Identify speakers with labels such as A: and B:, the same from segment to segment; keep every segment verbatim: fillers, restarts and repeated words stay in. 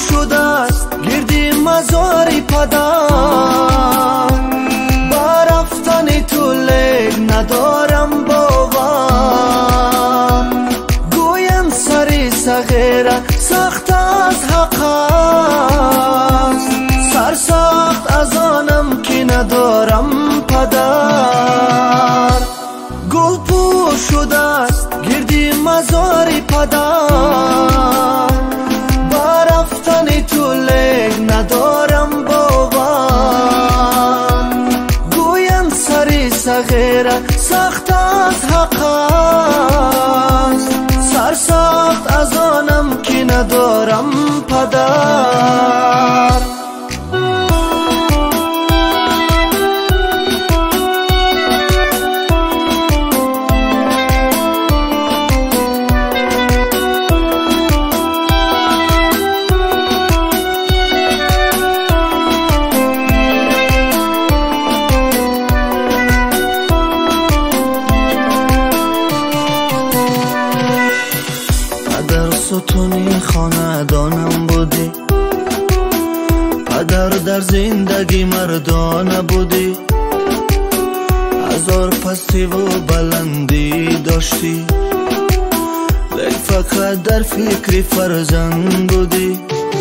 A: شده است گردی مزاری پدر، با رفتن تو لیک ندارم باور. گویم سری صغیره سخت از حق است، سرسخت از آنم که ندارم پدر. گل پوش شده است گردی مزاری پدر، با رفتن تو لیک ندارم باور. گویم سری صغیره سخت از حق است، سرسخت از آنم که ندارم پدر. ستونی خاندانم بودی پدر، در زندگی مردانه بودی. هزار پستی و بلندی داشتی، لیک فقط در فکر فرزند بودی.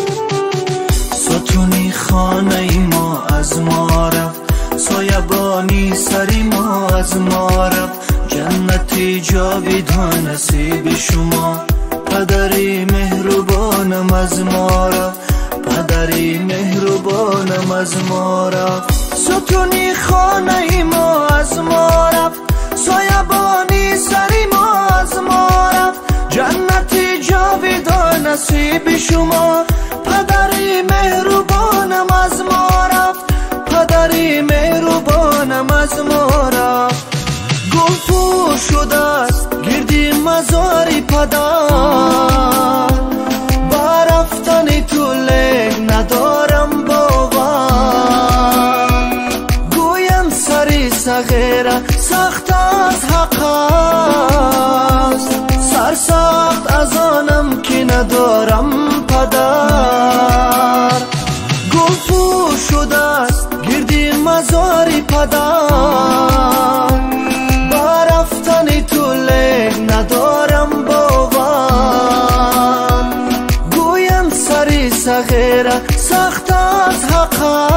A: ستونی خانه ما از ما رفت، سایبانی سری ما از ما رفت. جنتی جاویدان نصیب شما، پدری مهربانم از ما رفت، پدری مهربانم از ما رفت. ستونی خانه ما از ما رفت، سایبانی سری ما از ما رفت. جنتی جاویدان نصیب شما، پدری مهربانم از ما رفت، پدری مهربانم از ما رفت. گل پوش شده است گردی مزاری پدر، با رفتن تو لیک ندارم باور. گویم سری صغیره سخت از حق است، سرسخت از آنم که ندارم پدر. گل پوش شده است گردی مزاری پدر، با رفتن تو لیک ندارم باور. گویم سری صغیره سخت از حق